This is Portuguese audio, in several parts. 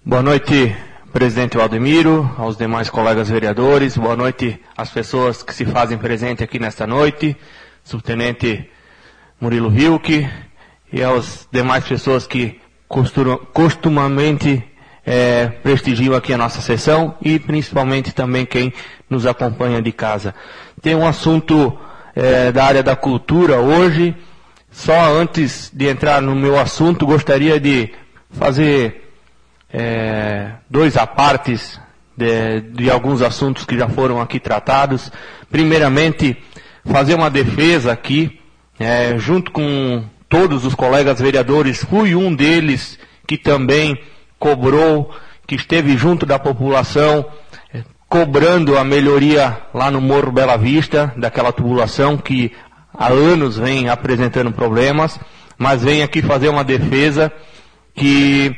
Boa noite, presidente Valdemiro, aos demais colegas vereadores, boa noite às pessoas que se fazem presente aqui nesta noite, subtenente Murilo Wilke, e às demais pessoas que costumamente prestigiam aqui a nossa sessão, e principalmente também quem nos acompanha de casa. Tem um assunto da área da cultura hoje. Só antes de entrar no meu assunto, gostaria de fazer dois apartes de alguns assuntos que já foram aqui tratados. Primeiramente, fazer uma defesa aqui, junto com todos os colegas vereadores. Fui um deles que também cobrou, que esteve junto da população, cobrando a melhoria lá no Morro Bela Vista, daquela tubulação que há anos vem apresentando problemas, mas venho aqui fazer uma defesa que,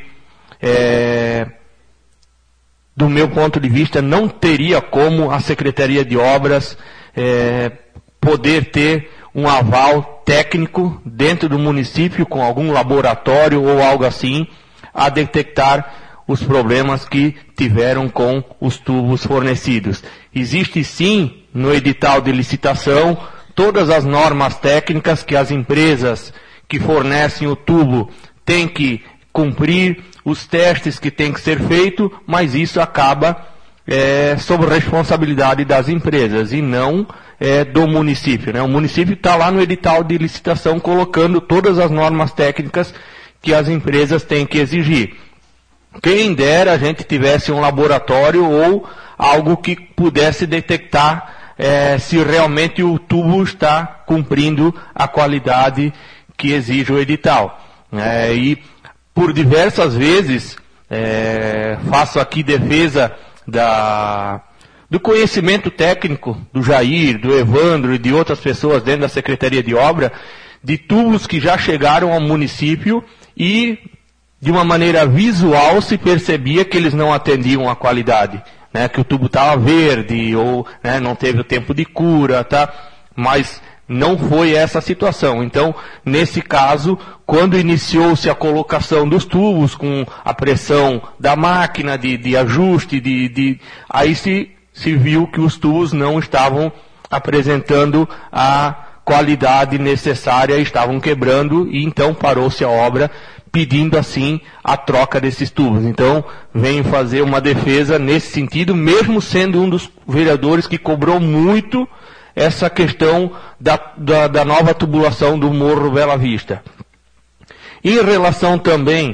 do meu ponto de vista, não teria como a Secretaria de Obras poder ter um aval técnico dentro do município, com algum laboratório ou algo assim, a detectar os problemas que tiveram com os tubos fornecidos. Existe sim, no edital de licitação, todas as normas técnicas que as empresas que fornecem o tubo têm que cumprir, os testes que têm que ser feitos, mas isso acaba sob responsabilidade das empresas e não do município, né? O município está lá no edital de licitação colocando todas as normas técnicas que as empresas têm que exigir. Quem dera a gente tivesse um laboratório ou algo que pudesse detectar se realmente o tubo está cumprindo a qualidade que exige o edital. E por diversas vezes faço aqui defesa do conhecimento técnico do Jair, do Evandro e de outras pessoas dentro da Secretaria de Obra, de tubos que já chegaram ao município e de uma maneira visual se percebia que eles não atendiam a qualidade, né, que o tubo estava verde ou não teve o tempo de cura, tá? Mas não foi essa a situação. Então, nesse caso, quando iniciou-se a colocação dos tubos com a pressão da máquina de ajuste, aí se viu que os tubos não estavam apresentando a qualidade necessária, estavam quebrando e então parou-se a obra, pedindo assim a troca desses tubos. Então, venho fazer uma defesa nesse sentido, mesmo sendo um dos vereadores que cobrou muito essa questão da nova tubulação do Morro Bela Vista. Em relação também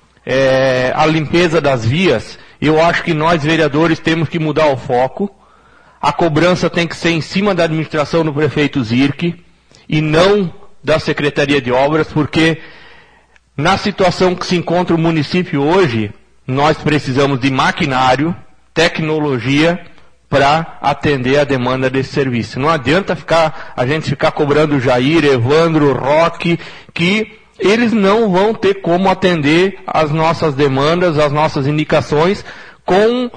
à limpeza das vias, eu acho que nós vereadores temos que mudar o foco. A cobrança tem que ser em cima da administração do prefeito Zirk e não da Secretaria de Obras, porque na situação que se encontra o município hoje, nós precisamos de maquinário, tecnologia, para atender a demanda desse serviço. Não adianta a gente ficar cobrando o Jair, Evandro, Roque, que eles não vão ter como atender as nossas demandas, as nossas indicações, com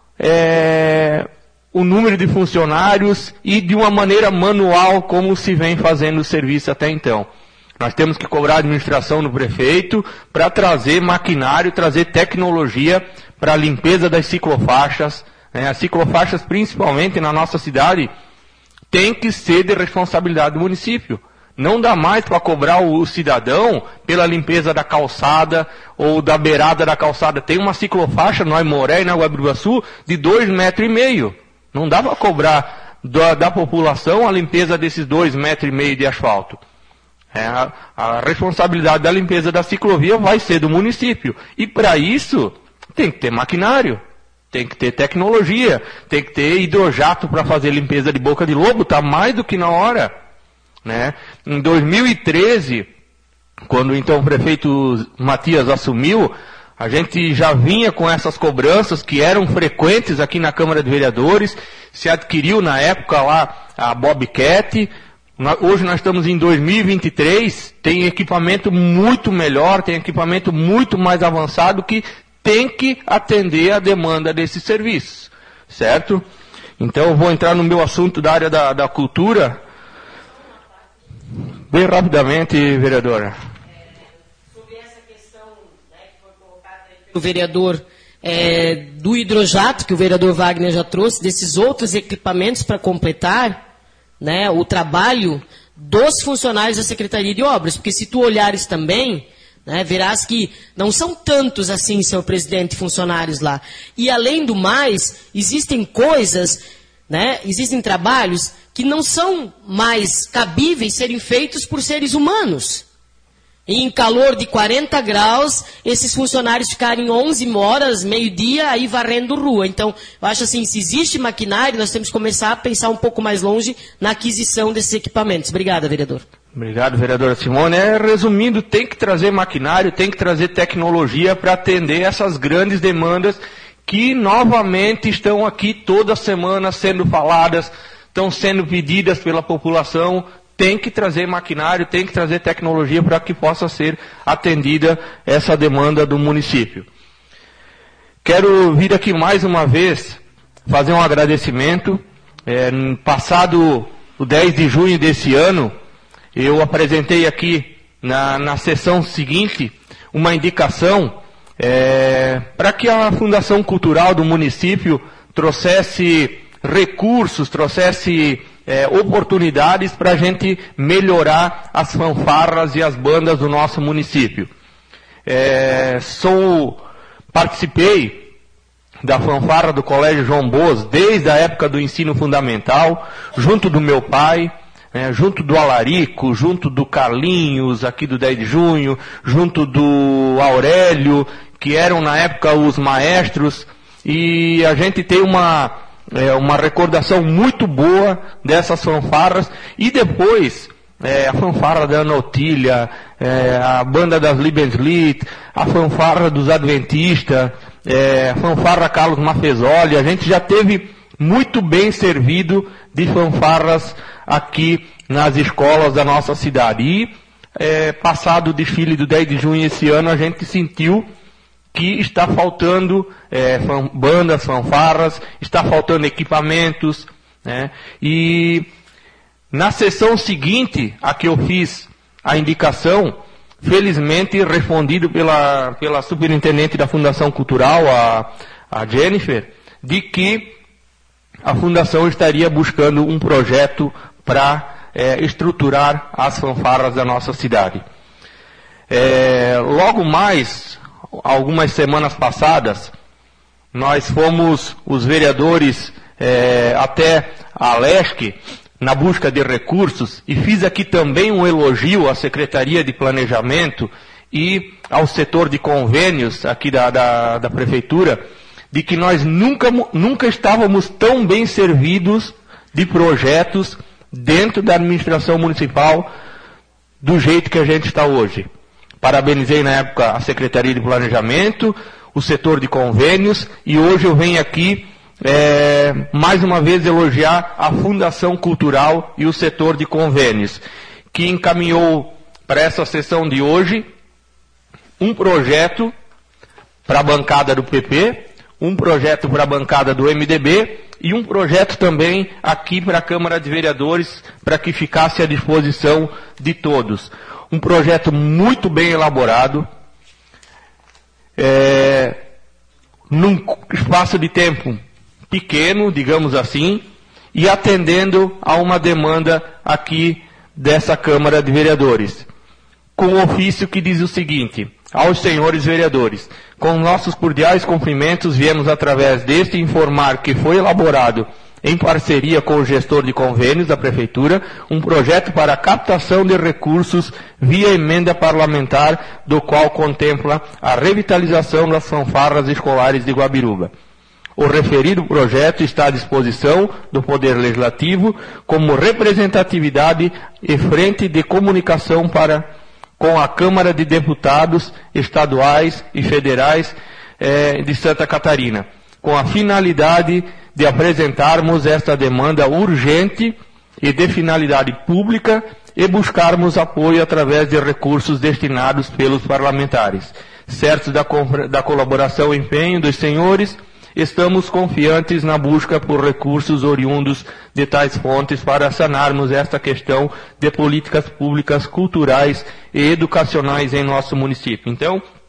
o número de funcionários e de uma maneira manual, como se vem fazendo o serviço até então. Nós temos que cobrar a administração do prefeito para trazer maquinário, trazer tecnologia para a limpeza das ciclofaixas. As ciclofaixas, principalmente na nossa cidade, tem que ser de responsabilidade do município. Não dá mais para cobrar o cidadão pela limpeza da calçada ou da beirada da calçada. Tem uma ciclofaixa no Aimoré e na Guabiruaçu de 2,5 metros. Não dá para cobrar da população a limpeza desses 2,5 metros de asfalto. A responsabilidade da limpeza da ciclovia vai ser do município. E para isso, tem que ter maquinário, tem que ter tecnologia, tem que ter hidrojato para fazer limpeza de boca de lobo, está mais do que na hora. Né? Em 2013, quando então o prefeito Matias assumiu, a gente já vinha com essas cobranças que eram frequentes aqui na Câmara de Vereadores, se adquiriu na época lá a Bobcat. Hoje nós estamos em 2023, tem equipamento muito melhor, tem equipamento muito mais avançado que tem que atender a demanda desses serviços, certo? Então eu vou entrar no meu assunto da área da cultura, bem rapidamente, vereadora. Sobre essa questão, né, que foi colocada aí pelo vereador do hidrojato, que o vereador Wagner já trouxe, desses outros equipamentos para completar, né, o trabalho dos funcionários da Secretaria de Obras. Porque se tu olhares também, né, verás que não são tantos assim, senhor presidente, funcionários lá. E além do mais, existem coisas, né, existem trabalhos que não são mais cabíveis serem feitos por seres humanos. E em calor de 40 graus, esses funcionários ficarem 11 horas, meio-dia, aí varrendo rua. Então, eu acho assim, se existe maquinário, nós temos que começar a pensar um pouco mais longe na aquisição desses equipamentos. Obrigada, vereador. Obrigado, vereadora Simone. Resumindo, tem que trazer maquinário, tem que trazer tecnologia para atender essas grandes demandas que novamente estão aqui toda semana sendo faladas, estão sendo pedidas pela população. Tem que trazer maquinário, tem que trazer tecnologia para que possa ser atendida essa demanda do município. Quero vir aqui mais uma vez fazer um agradecimento. Passado o 10 de junho desse ano, eu apresentei aqui na sessão seguinte uma indicação para que a Fundação Cultural do município trouxesse recursos, trouxesse oportunidades para a gente melhorar as fanfarras e as bandas do nosso município. Participei da fanfarra do Colégio João Boas desde a época do ensino fundamental, junto do meu pai, junto do Alarico, junto do Carlinhos, aqui do 10 de junho, junto do Aurélio, que eram na época os maestros, e a gente tem uma recordação muito boa dessas fanfarras. E depois, a fanfarra da Ana Otília, a banda das Liebenslied, a fanfarra dos Adventistas, a fanfarra Carlos Mafezoli, a gente já teve muito bem servido de fanfarras aqui nas escolas da nossa cidade. E, passado o desfile do 10 de junho esse ano, a gente sentiu que está faltando bandas, fanfarras, está faltando equipamentos, né? E na sessão seguinte, a que eu fiz a indicação, felizmente respondido pela superintendente da Fundação Cultural, a Jennifer, de que a Fundação estaria buscando um projeto para estruturar as fanfarras da nossa cidade. Logo mais, algumas semanas passadas, nós fomos, os vereadores, até a Lesc, na busca de recursos, e fiz aqui também um elogio à Secretaria de Planejamento e ao setor de convênios aqui da Prefeitura, de que nós nunca estávamos tão bem servidos de projetos dentro da administração municipal do jeito que a gente está hoje. Parabenizei na época a Secretaria de Planejamento, o setor de convênios, e hoje eu venho aqui mais uma vez elogiar a Fundação Cultural e o setor de convênios, que encaminhou para essa sessão de hoje um projeto para a bancada do PP, um projeto para a bancada do MDB e um projeto também aqui para a Câmara de Vereadores, para que ficasse à disposição de todos. Um projeto muito bem elaborado, num espaço de tempo pequeno, digamos assim, e atendendo a uma demanda aqui dessa Câmara de Vereadores. Com um ofício que diz o seguinte: aos senhores vereadores, com nossos cordiais cumprimentos, viemos através deste informar que foi elaborado em parceria com o gestor de convênios da Prefeitura, um projeto para a captação de recursos via emenda parlamentar, do qual contempla a revitalização das fanfarras escolares de Guabiruba. O referido projeto está à disposição do Poder Legislativo como representatividade e frente de comunicação com a Câmara de Deputados estaduais e federais de Santa Catarina, com a finalidade de apresentarmos esta demanda urgente e de finalidade pública e buscarmos apoio através de recursos destinados pelos parlamentares. Certos da colaboração e empenho dos senhores, estamos confiantes na busca por recursos oriundos de tais fontes para sanarmos esta questão de políticas públicas culturais e educacionais em nosso município. Então,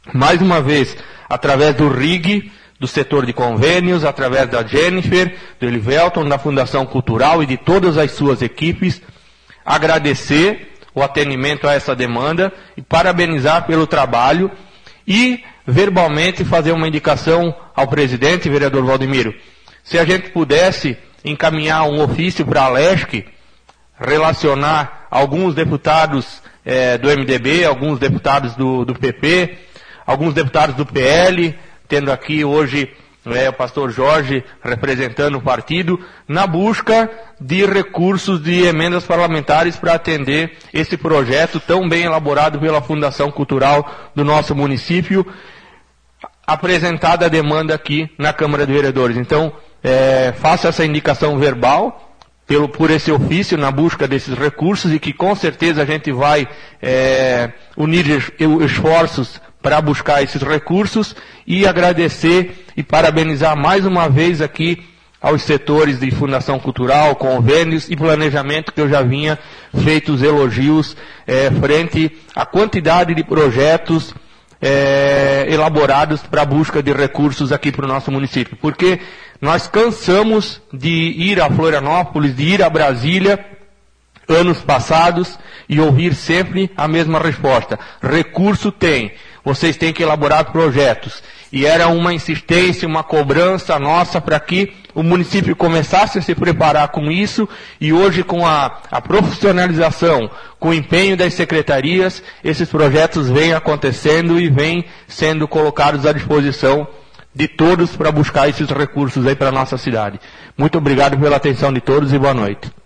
mais uma vez, através do RIG, do setor de convênios, através da Jennifer, do Elivelton, da Fundação Cultural e de todas as suas equipes, agradecer o atendimento a essa demanda e parabenizar pelo trabalho e verbalmente fazer uma indicação ao presidente, vereador Valdemiro. Se a gente pudesse encaminhar um ofício para a LESC, relacionar alguns deputados do MDB, alguns deputados do PP, alguns deputados do PL, tendo aqui hoje o pastor Jorge representando o partido, na busca de recursos de emendas parlamentares para atender esse projeto tão bem elaborado pela Fundação Cultural do nosso município, apresentada a demanda aqui na Câmara de Vereadores. Então, faça essa indicação verbal por esse ofício na busca desses recursos e que com certeza a gente vai unir esforços para buscar esses recursos e agradecer e parabenizar mais uma vez aqui aos setores de Fundação Cultural, convênios e planejamento que eu já vinha feito os elogios frente à quantidade de projetos elaborados para a busca de recursos aqui para o nosso município. Porque nós cansamos de ir a Florianópolis, de ir a Brasília, anos passados, e ouvir sempre a mesma resposta. Recurso tem, vocês têm que elaborar projetos. E era uma insistência, uma cobrança nossa para que o município começasse a se preparar com isso, e hoje com a profissionalização, com o empenho das secretarias, esses projetos vêm acontecendo e vêm sendo colocados à disposição de todos para buscar esses recursos aí para a nossa cidade. Muito obrigado pela atenção de todos e boa noite.